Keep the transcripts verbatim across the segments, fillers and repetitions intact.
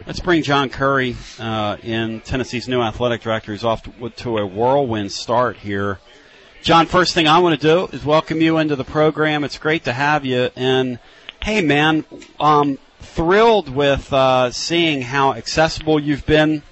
Let's bring John Curry uh, in, Tennessee's new athletic director, who's off to, to a whirlwind start here. John, first thing I want to do is welcome you into the program. It's great to have you. And, hey, man, um, thrilled with uh, seeing how accessible you've been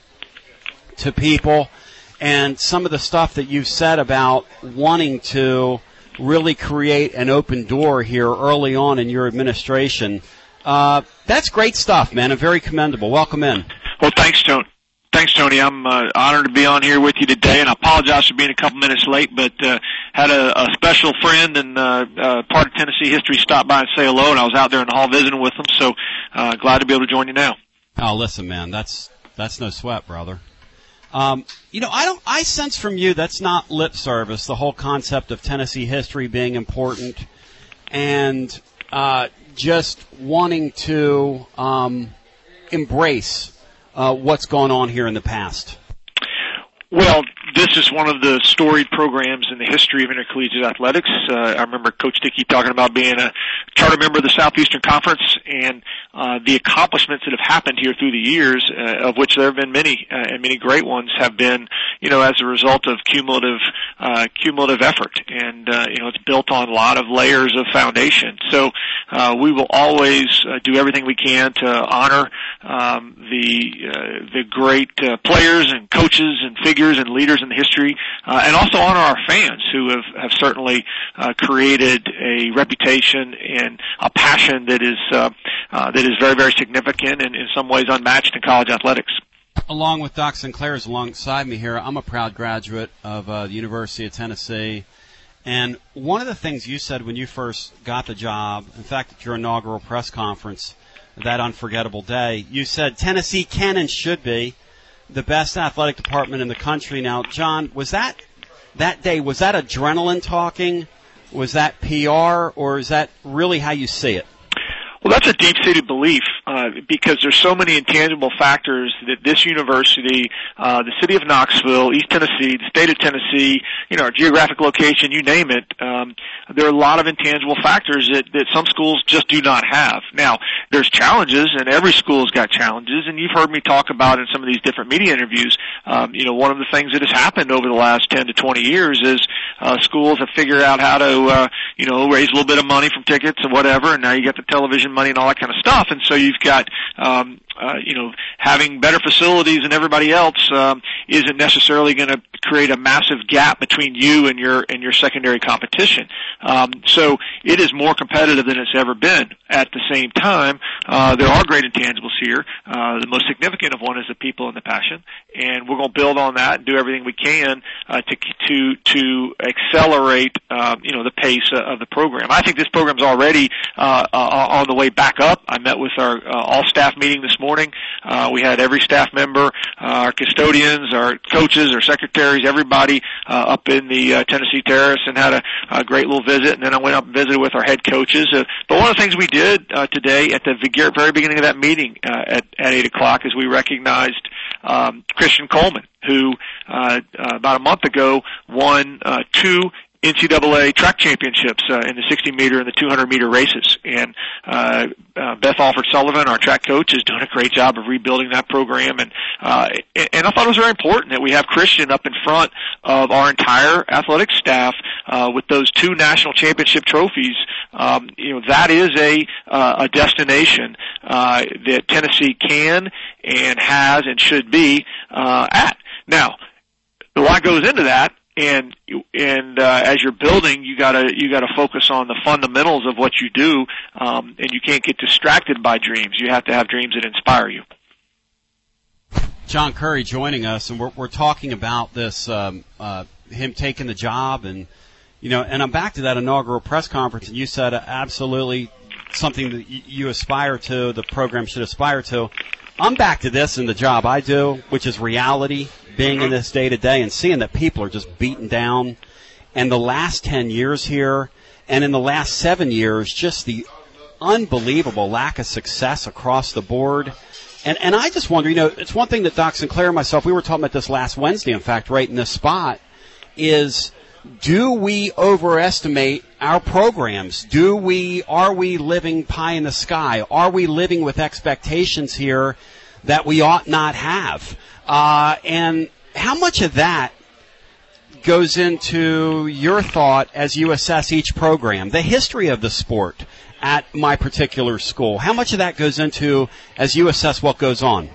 to people and some of the stuff that you've said about wanting to really create an open door here early on in your administration. Uh, that's great stuff, man, and very commendable. Welcome in. Well, thanks, Tony. Thanks, Tony. I'm uh, honored to be on here with you today, and I apologize for being a couple minutes late, but uh, had a, a special friend and uh, uh, part of Tennessee history stop by and say hello, and I was out there in the hall visiting with them, so uh, glad to be able to join you now. Oh, listen, man, that's that's no sweat, brother. Um, you know, I don't. I sense from you that's not lip service. The whole concept of Tennessee history being important, and uh, just wanting to um, embrace uh, what's gone on here in the past. Well, this is one of the storied programs in the history of intercollegiate athletics. Uh, I remember Coach Dickey talking about being a charter member of the Southeastern Conference and uh, the accomplishments that have happened here through the years, uh, of which there have been many, uh, and many great ones, have been, you know, as a result of cumulative, uh, cumulative effort. And, uh, you know, it's built on a lot of layers of foundation. So uh, we will always uh, do everything we can to honor um, the uh, the great uh, players and coaches and figures and leaders in the history, uh, and also honor our fans who have, have certainly uh, created a reputation and a passion that is uh, uh, that is very, very significant and in some ways unmatched in college athletics. Along with Doc Sinclair is alongside me here. I'm a proud graduate of uh, the University of Tennessee, and one of the things you said when you first got the job, in fact, at your inaugural press conference that unforgettable day, you said Tennessee can and should be the best athletic department in the country. Now, John, was that that day, was that adrenaline talking? Was that P R, or is that really how you see it? Well, that's a deep-seated belief uh, because there's so many intangible factors that this university, uh, the city of Knoxville, East Tennessee, the state of Tennessee, you know, our geographic location, you name it, um, there are a lot of intangible factors that, that some schools just do not have. Now, there's challenges, and every school's got challenges, and you've heard me talk about in some of these different media interviews, um, you know, one of the things that has happened over the last ten to twenty years is uh, schools have figured out how to, uh, you know, raise a little bit of money from tickets and whatever, and now you got the television money and all that kind of stuff, and so you've got um uh, you know having better facilities than everybody else um isn't necessarily going to create a massive gap between you and your and your secondary competition. Um so it is more competitive than it's ever been. At the same time, uh there are great intangibles here. Uh the most significant of one is the people and the passion, and we're going to build on that and do everything we can uh to to to accelerate um you know the pace of the program. I think this program's already uh, uh on the way back up. I met with our uh, all-staff meeting this morning. Uh, we had every staff member, uh, our custodians, our coaches, our secretaries, everybody uh, up in the uh, Tennessee Terrace and had a, a great little visit. And then I went up and visited with our head coaches. Uh, but one of the things we did uh, today at the very beginning of that meeting uh, at, at eight o'clock is we recognized um, Christian Coleman, who uh, uh, about a month ago won uh, two N C double A track championships uh, in the sixty meter and the two hundred meter races. And uh, uh, Beth Alford Sullivan, our track coach, is doing a great job of rebuilding that program. And, uh, and I thought it was very important that we have Christian up in front of our entire athletic staff uh, with those two national championship trophies. Um, you know, that is a, uh, a destination uh, that Tennessee can and has and should be uh, at. Now, a lot goes into that. And and uh, as you're building, you gotta you gotta focus on the fundamentals of what you do, um, and you can't get distracted by dreams. You have to have dreams that inspire you. John Curry joining us, and we're we're talking about this um, uh, him taking the job, and you know, and I'm back to that inaugural press conference, and you said uh, absolutely something that y- you aspire to, the program should aspire to. I'm back to this in the job I do, which is reality, being in this day-to-day and seeing that people are just beaten down. And the last ten years here, and in the last seven years, just the unbelievable lack of success across the board. And and I just wonder, you know, it's one thing that Doc Sinclair and myself, we were talking about this last Wednesday, in fact, right in this spot, is do we overestimate our programs? Do we, are we living pie in the sky? Are we living with expectations here that we ought not have. Uh, and how much of that goes into your thought as you assess each program, the history of the sport at my particular school? How much of that goes into as you assess what goes on?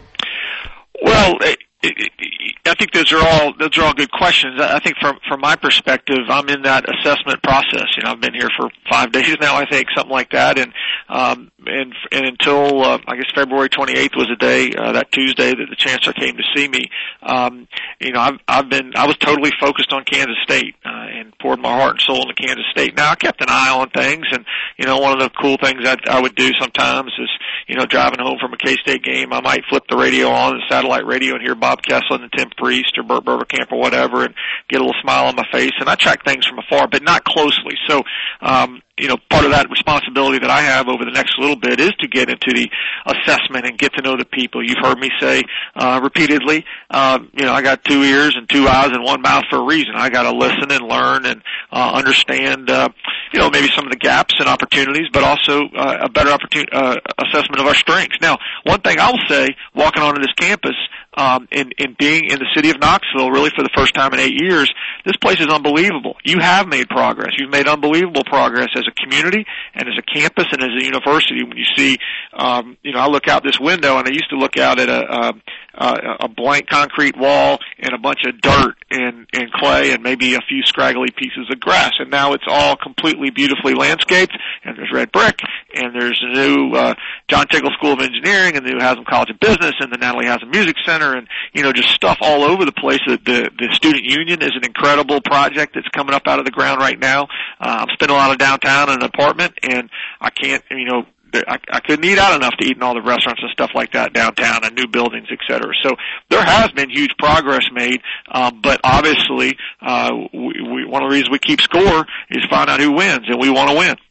Well, it, it, I think those are all those are all good questions. I think from from my perspective, I'm in that assessment process. You know, I've been here for five days now, I think, something like that, and um, and and until uh, I guess February twenty-eighth was the day, uh, that Tuesday that the chancellor came to see me. Um, you know, I've I've been I was totally focused on Kansas State uh, and poured my heart and soul into Kansas State. Now I kept an eye on things, and you know, one of the cool things I, I would do sometimes is, you know, driving home from a K-State game, I might flip the radio on, the satellite radio, and hear Bob Kessler and Tim Priest or Burt Berverkamp or whatever, and get a little smile on my face. And I track things from afar, but not closely. So, um, you know, part of that responsibility that I have over the next little bit is to get into the assessment and get to know the people. You've heard me say uh, repeatedly, uh, you know, I got two ears and two eyes and one mouth for a reason. I got to listen and learn and uh, understand, uh, you know, maybe some of the gaps and opportunities, but also uh, a better opportunity, uh, assessment of our strengths. Now, one thing I will say, walking onto this campus, um, and, and being in the city of Knoxville really for the first time in eight years, this place is unbelievable. You have made progress. You've made unbelievable progress as a community and as a campus and as a university. When you see, um, you know, I look out this window and I used to look out at a, a, a blank concrete wall and a bunch of dirt and, and clay and maybe a few scraggly pieces of grass. And now it's all completely beautifully landscaped, and there's red brick, and there's a new uh, John Tickle School of Engineering, and the new Haslam College of Business, and the Natalie Haslam Music Center, and, you know, just stuff all over the place. The, the, the Student Union is an incredible project that's coming up out of the ground right now. Uh, I'm spending a lot of downtown in an apartment, and I can't, you know, I, I couldn't eat out enough to eat in all the restaurants and stuff like that downtown and new buildings, et cetera. So there has been huge progress made, um, but obviously uh, we, we, one of the reasons we keep score is find out who wins, and we want to win.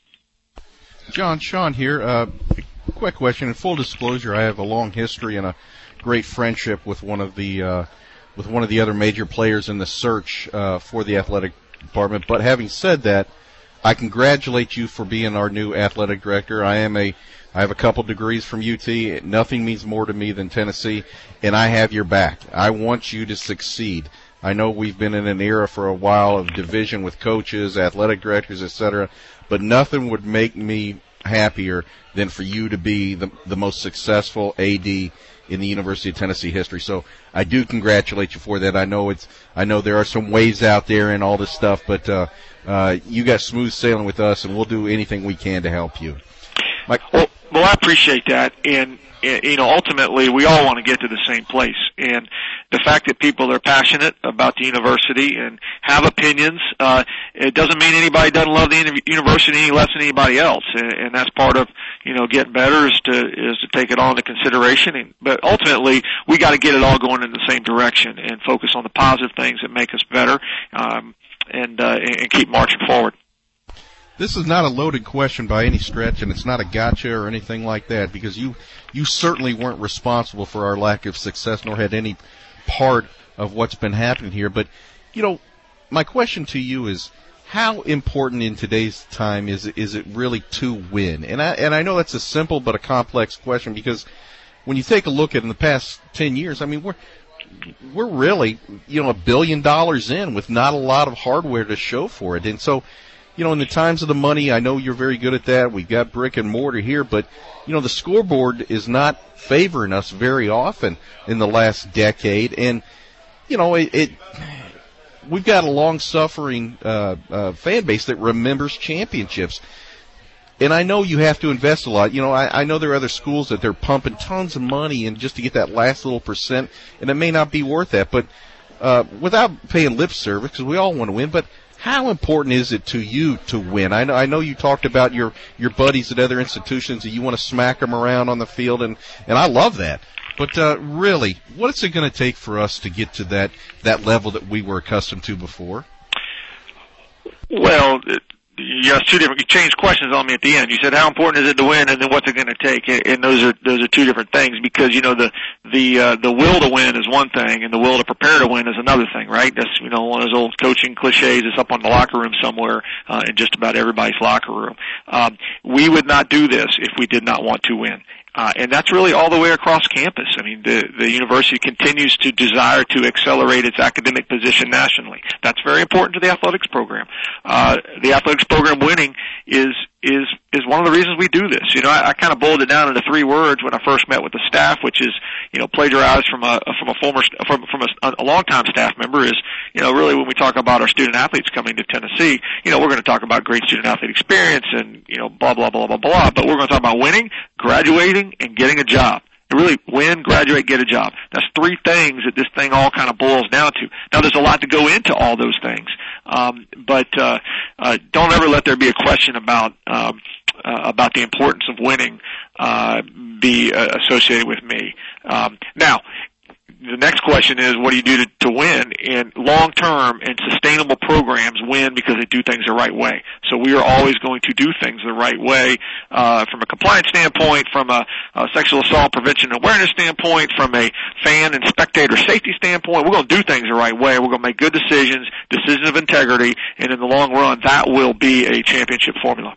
John, Sean here. Uh, quick question. In full disclosure, I have a long history and a great friendship with one of the uh, with one of the other major players in the search uh, for the athletic department. But having said that, I congratulate you for being our new athletic director. I am a, I have a couple degrees from U T. Nothing means more to me than Tennessee, and I have your back. I want you to succeed. I know we've been in an era for a while of division with coaches, athletic directors, et cetera, but nothing would make me happier than for you to be the, the most successful A D in the University of Tennessee history. So I do congratulate you for that. I know it's, I know there are some waves out there and all this stuff, but, uh, uh, you got smooth sailing with us, and we'll do anything we can to help you. Mike. Well, well, I appreciate that. And, you know, ultimately we all want to get to the same place. And the fact that people are passionate about the university and have opinions, uh, it doesn't mean anybody doesn't love the university any less than anybody else. And, and that's part of, you know, getting better is to, is to take it all into consideration. And, but ultimately we got to get it all going in the same direction and focus on the positive things that make us better, um, and, uh, and keep marching forward. This is not a loaded question by any stretch, and it's not a gotcha or anything like that, because you you certainly weren't responsible for our lack of success, nor had any part of what's been happening here. But, you know, my question to you is, how important in today's time is is it really to win? And I and I know that's a simple but a complex question, because when you take a look at in the past ten years, I mean, we're we're really, you know, a billion dollars in with not a lot of hardware to show for it. And so, you know, in the times of the money, I know you're very good at that. We've got brick and mortar here, but, you know, the scoreboard is not favoring us very often in the last decade. And, you know, it, it we've got a long-suffering uh, uh, fan base that remembers championships. And I know you have to invest a lot. You know, I, I know there are other schools that they're pumping tons of money in just to get that last little percent, and it may not be worth that. But uh, without paying lip service, because we all want to win, but how important is it to you to win? I know, I know you talked about your, your buddies at other institutions, and you want to smack them around on the field, and, and I love that. But uh, really, what is it going to take for us to get to that, that level that we were accustomed to before? Well, it, you asked two different, you changed questions on me at the end. You said, how important is it to win, and then what's it going to take? And those are, those are two different things, because, you know, the, the, uh, the will to win is one thing, and the will to prepare to win is another thing, right? That's, you know, one of those old coaching cliches that's up on the locker room somewhere, uh, in just about everybody's locker room. Um, we would not do this if we did not want to win. Uh, and that's really all the way across campus. I mean, the, the university continues to desire to accelerate its academic position nationally. That's very important to the athletics program. Uh, the athletics program winning is, is, is one of the reasons we do this. You know, I, I kind of boiled it down into three words when I first met with the staff, which is, you know, plagiarized from a, from a former, from, from a, a longtime staff member is, you know, really when we talk about our student athletes coming to Tennessee, you know, we're going to talk about great student athlete experience and, you know, blah, blah, blah, blah, blah, but we're going to talk about winning, graduating, and getting a job. And really, win, graduate, get a job. That's three things that this thing all kind of boils down to. Now, there's a lot to go into all those things, um, but uh, uh, don't ever let there be a question about um, uh, about the importance of winning uh, be uh, associated with me. Um, now, the next question is, what do you do to, to win? And long-term and sustainable programs win because they do things the right way. So we are always going to do things the right way, uh, from a compliance standpoint, from a, a sexual assault prevention and awareness standpoint, from a fan and spectator safety standpoint. We're going to do things the right way. We're going to make good decisions, decisions of integrity, and in the long run, that will be a championship formula.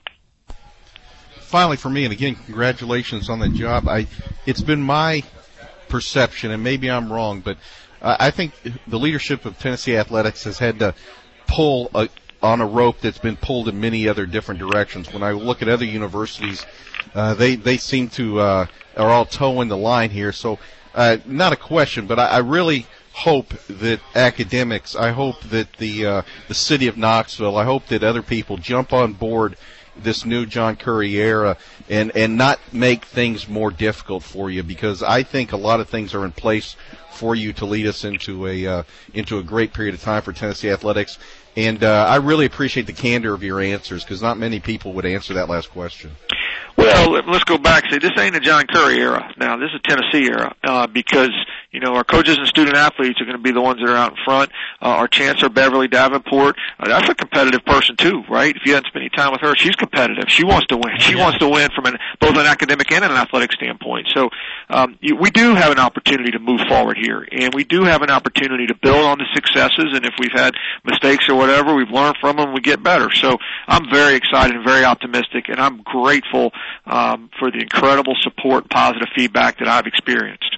Finally, for me, and again, congratulations on the job. I, it's been my perception, and maybe I'm wrong, but uh, I think the leadership of Tennessee Athletics has had to pull a, on a rope that's been pulled in many other different directions. When I look at other universities, uh, they they seem to uh, are all towing the line here. So, uh, not a question, but I, I really hope that academics, I hope that the uh, the city of Knoxville, I hope that other people jump on board this new John Currie era and, and not make things more difficult for you, because I think a lot of things are in place for you to lead us into a uh, into a great period of time for Tennessee Athletics. And uh, I really appreciate the candor of your answers, because not many people would answer that last question. Well, let's go back and say this ain't a John Currie era. Now, this is a Tennessee era, uh, because, you know, our coaches and student athletes are going to be the ones that are out in front. Uh, our Chancellor, Beverly Davenport, uh, that's a competitive person too, right? If you hadn't spent any time with her, she's competitive. She wants to win. She yeah. wants to win from an, both an academic and an athletic standpoint. So, um, you, we do have an opportunity to move forward here, and we do have an opportunity to build on the successes, and if we've had mistakes or whatever, we've learned from them, we get better. So I'm very excited and very optimistic, and I'm grateful um, for the incredible support and positive feedback that I've experienced.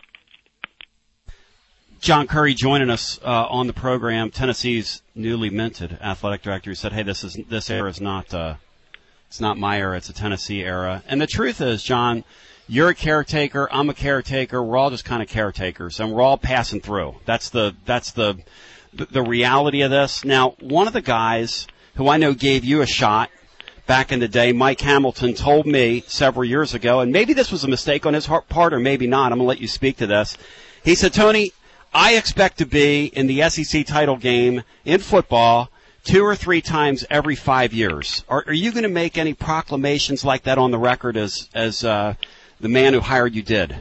John Currie joining us uh, on the program, Tennessee's newly minted athletic director, who said, "Hey, this is this era is not uh, it's not my era; it's a Tennessee era." And the truth is, John, you're a caretaker, I'm a caretaker. We're all just kind of caretakers, and we're all passing through. That's the that's the the reality of this. Now, one of the guys who I know gave you a shot back in the day, Mike Hamilton, told me several years ago, and maybe this was a mistake on his part or maybe not. I'm going to let you speak to this. He said, "Tony, I expect to be in the S E C title game in football two or three times every five years. Are, are you going to make any proclamations like that on the record as as uh, the man who hired you did?"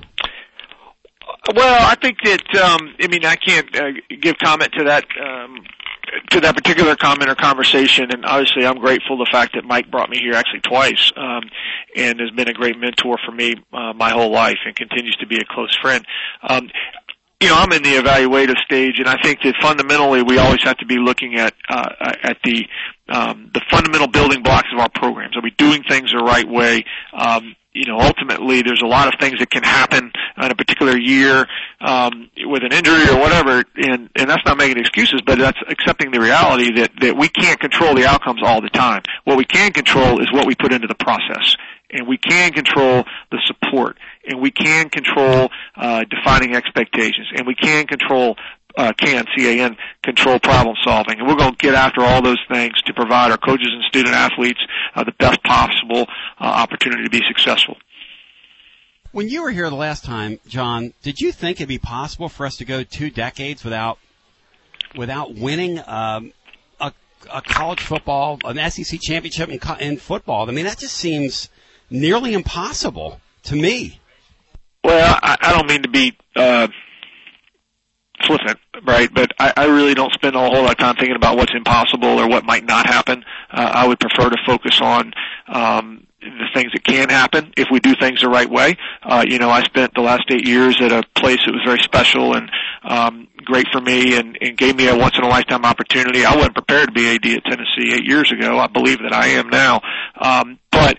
Well, I think that, um, I mean, I can't uh, give comment to that, um, to that particular comment or conversation, and obviously I'm grateful the fact that Mike brought me here actually twice, um, and has been a great mentor for me, uh, my whole life, and continues to be a close friend. Um, you know, I'm in the evaluative stage, and I think that fundamentally we always have to be looking at, uh, at the, um, the fundamental building blocks of our programs. Are we doing things the right way? Um, You know, ultimately, there's a lot of things that can happen in a particular year um, with an injury or whatever, and, and that's not making excuses, but that's accepting the reality that, that we can't control the outcomes all the time. What we can control is what we put into the process, and we can control the support, and we can control uh, defining expectations, and we can control Uh, can, C A N, control problem solving. And we're going to get after all those things to provide our coaches and student athletes uh, the best possible uh, opportunity to be successful. When you were here the last time, John, did you think it'd be possible for us to go two decades without without winning um, a, a college football, an S E C championship in, in football? I mean, that just seems nearly impossible to me. Well, I, I don't mean to be uh, flippant, right? But I, I really don't spend a whole lot of time thinking about what's impossible or what might not happen. Uh, I would prefer to focus on um, the things that can happen if we do things the right way. Uh, you know, I spent the last eight years at a place that was very special and um, great for me and, and gave me a once-in-a-lifetime opportunity. I wasn't prepared to be A D at Tennessee eight years ago. I believe that I am now. Um, but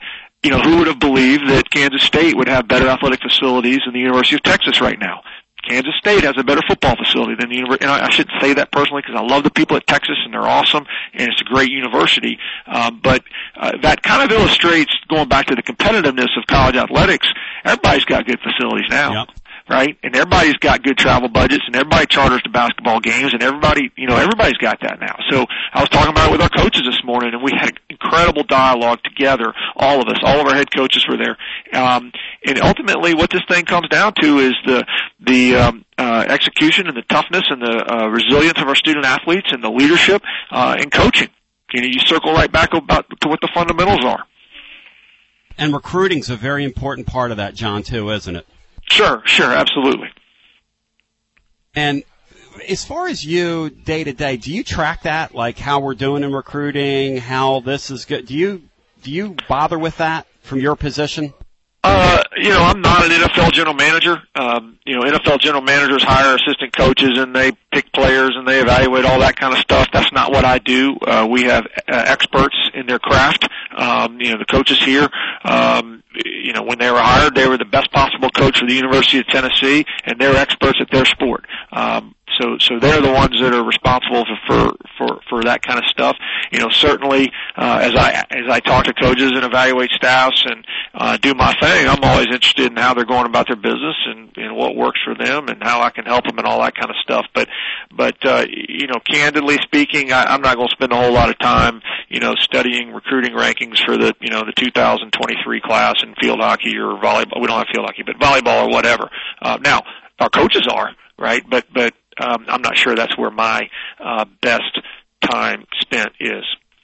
you know, who would have believed that Kansas State would have better athletic facilities than the University of Texas right now? Kansas State has a better football facility than the university. And I, I shouldn't say that personally because I love the people at Texas and they're awesome and it's a great university. Um, but uh, that kind of illustrates, going back to the competitiveness of college athletics, everybody's got good facilities now. Yep. Right? And everybody's got good travel budgets and everybody charters to basketball games and everybody, you know, everybody's got that now. So I was talking about it with our coaches this morning and we had incredible dialogue together, all of us, all of our head coaches were there. Um, and ultimately what this thing comes down to is the, the, um, uh, execution and the toughness and the, uh, resilience of our student athletes and the leadership, uh, and coaching. You know, you circle right back about to what the fundamentals are. And recruiting's a very important part of that, John, too, isn't it? Sure, sure, absolutely. And as far as you day to day, do you track that, like how we're doing in recruiting, how this is good? Do you do you bother with that from your position? Uh, you know, I'm not an N F L general manager. Um, you know, N F L general managers hire assistant coaches and they pick players and they evaluate all that kind of stuff. That's not what I do. Uh, we have uh, experts in their craft. Um, you know, the coaches here, um, you know, when they were hired, they were the best possible coach for the University of Tennessee and they're experts at their sport. Um, So, so they're the ones that are responsible for, for, for that kind of stuff. You know, certainly, uh, as I, as I talk to coaches and evaluate staffs and, uh, do my thing, I'm always interested in how they're going about their business and, and what works for them and how I can help them and all that kind of stuff. But, but, uh, you know, candidly speaking, I, I'm not going to spend a whole lot of time, you know, studying recruiting rankings for the, you know, the two thousand twenty-three class in field hockey or volleyball. We don't have field hockey, but volleyball or whatever. Uh, now, our coaches are, right? But, but, Um, I'm not sure that's where my uh, best time spent is.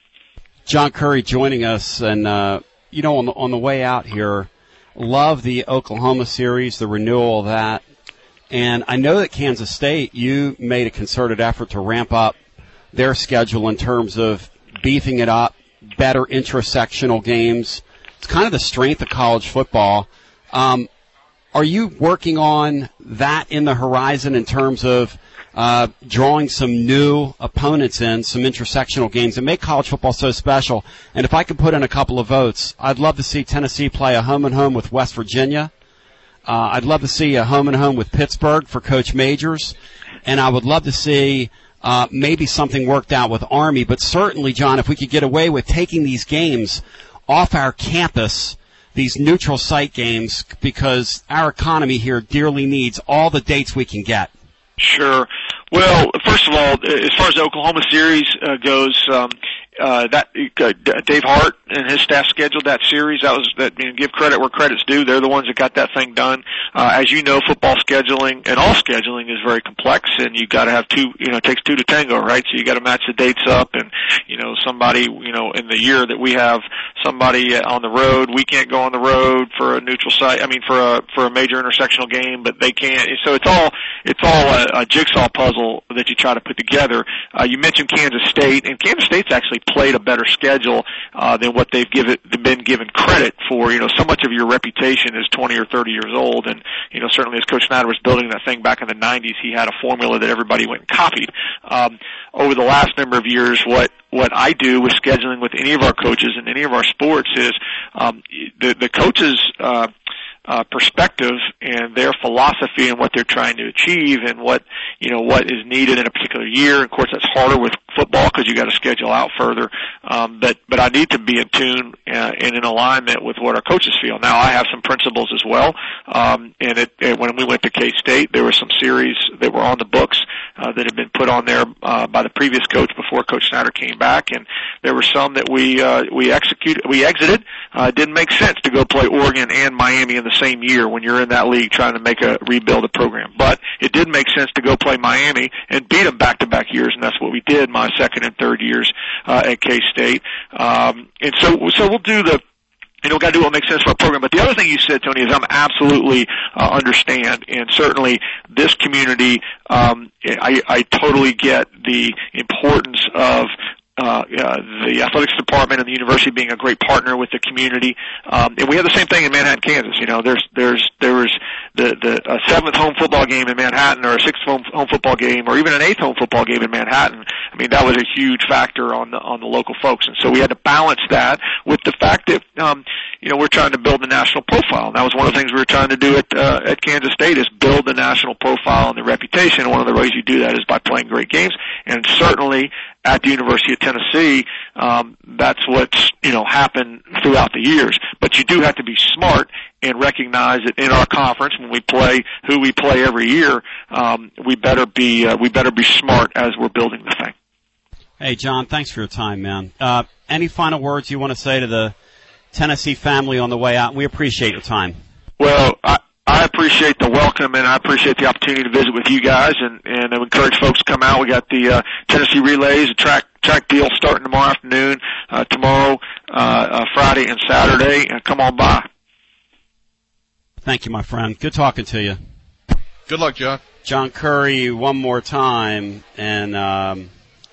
John Currie joining us, and uh, you know, on the on the way out here, love the Oklahoma series, the renewal of that, and I know that Kansas State, you made a concerted effort to ramp up their schedule in terms of beefing it up, better intersectional games. It's kind of the strength of college football. Um, Are you working on that in the horizon in terms of uh, drawing some new opponents in, some intersectional games that make college football so special? And if I could put in a couple of votes, I'd love to see Tennessee play a home-and-home with West Virginia. Uh, I'd love to see a home-and-home with Pittsburgh for Coach Majors. And I would love to see uh, maybe something worked out with Army. But certainly, John, if we could get away with taking these games off our campus, these neutral site games, because our economy here dearly needs all the dates we can get. Sure. Well, first of all, as far as the Oklahoma series uh, goes, um, uh, that uh, Dave Hart and his staff scheduled that series. That was that. You know, give credit where credit's due. They're the ones that got that thing done. Uh, as you know, football scheduling and all scheduling is very complex, and you got to have two. You know, it takes two to tango, right? So you got to match the dates up, and you know, somebody, you know, in the year that we have somebody on the road, we can't go on the road for a neutral site. I mean, for a for a major intersectional game, but they can't. So it's all it's all a, a jigsaw puzzle that you try to put together. Uh, you mentioned Kansas State, and Kansas State's actually played a better schedule uh, than what they've given been given credit for. You know, so much of your reputation is twenty or thirty years old, and you know, certainly as Coach Snyder was building that thing back in the nineties, he had a formula that everybody went and copied. Um, over the last number of years, what what I do with scheduling with any of our coaches in any of our sports is um, the the coaches. Uh, Uh, perspective and their philosophy and what they're trying to achieve and what, you know, what is needed in a particular year. Of course, that's harder with football because you got to schedule out further. Um, but, but I need to be in tune uh, and in alignment with what our coaches feel. Now, I have some principles as well. Um, and it, it, when we went to K-State, there were some series that were on the books, uh, that had been put on there, uh, by the previous coach before Coach Snyder came back. And there were some that we, uh, we executed, we exited. Uh, it didn't make sense to go play Oregon and Miami in the same year when you're in that league trying to make a rebuild a program. But it did make sense to go play Miami and beat them back-to-back years, and that's what we did my second and third years uh, at K-State. Um, and so, so we'll do the. You know, got to do what makes sense for our program. But the other thing you said, Tony, is I'm absolutely uh, understand, and certainly this community, um, I, I totally get the importance of. Uh, uh, the athletics department and the university being a great partner with the community. Um, and we have the same thing in Manhattan, Kansas. You know, there's, there's, there was the, the, uh, seventh home home football game in Manhattan or a sixth home, home football game or even an eighth home football game in Manhattan, I mean, that was a huge factor on the, on the local folks. And so we had to balance that with the fact that, um, you know, we're trying to build a national profile. And that was one of the things we were trying to do at, uh, at Kansas State is build the national profile and the reputation. And one of the ways you do that is by playing great games. And certainly at the University of Tennessee, um, that's what's, you know, happened throughout the years. But you do have to be smart and recognize that in our conference, when we play who we play every year, um, we better be uh, we better be smart as we're building the thing. Hey, John, thanks for your time, man. Uh, any final words you want to say to the Tennessee family on the way out? We appreciate your time. Well, I, I appreciate the welcome, and I appreciate the opportunity to visit with you guys, and, and I encourage folks to come out. We got the uh, Tennessee Relays, a track track deal starting tomorrow afternoon, uh, tomorrow, uh, uh, Friday, and Saturday. Uh, come on by. Thank you, my friend. Good talking to you. Good luck, John. John Curry, one more time, and um,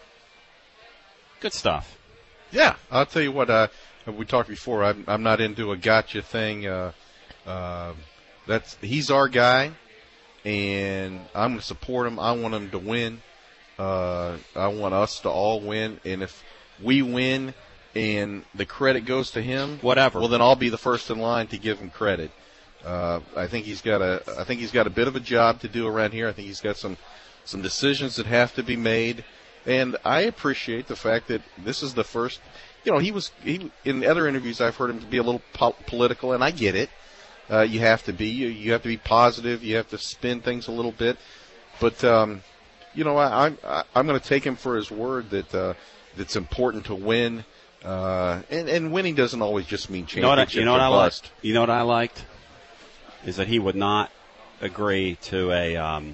good stuff. Yeah, I'll tell you what. Uh, we talked before. I'm, I'm not into a gotcha thing. Uh, uh, that's he's our guy, and I'm going to support him. I want him to win. Uh, I want us to all win, and if we win and the credit goes to him, whatever. Well, then I'll be the first in line to give him credit. Uh, I think he's got a. I think he's got a bit of a job to do around here. I think he's got some, some decisions that have to be made, and I appreciate the fact that this is the first. You know, he was he in other interviews I've heard him to be a little po- political, and I get it. Uh, you have to be. You, you have to be positive. You have to spin things a little bit, but um, you know, I, I'm I, I'm going to take him for his word that uh, that's important to win, uh, and and winning doesn't always just mean championship. You know what I, you know what I bust. liked? You know what I liked is that he would not agree to a um,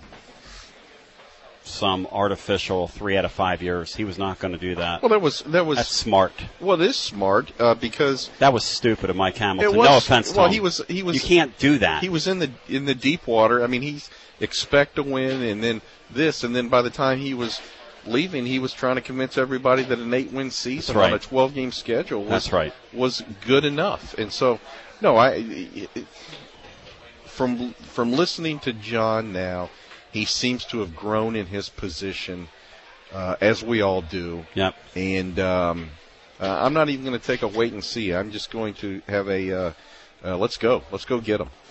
some artificial three out of five years. He was not going to do that. Well, that was that was that's smart. Well, it is smart uh, because that was stupid of Mike Hamilton. Was, no offense to well, him. he was he was. You can't do that. He was in the in the deep water. I mean, he's expect to win, and then this, and then by the time he was leaving, he was trying to convince everybody that an eight-win season right. on a twelve-game schedule was that's right. was good enough. And so, no, I. It, it, From from listening to John now, he seems to have grown in his position, uh, as we all do. Yep. And um, uh, I'm not even going to take a wait and see. I'm just going to have a uh, uh, let's go, let's go get him.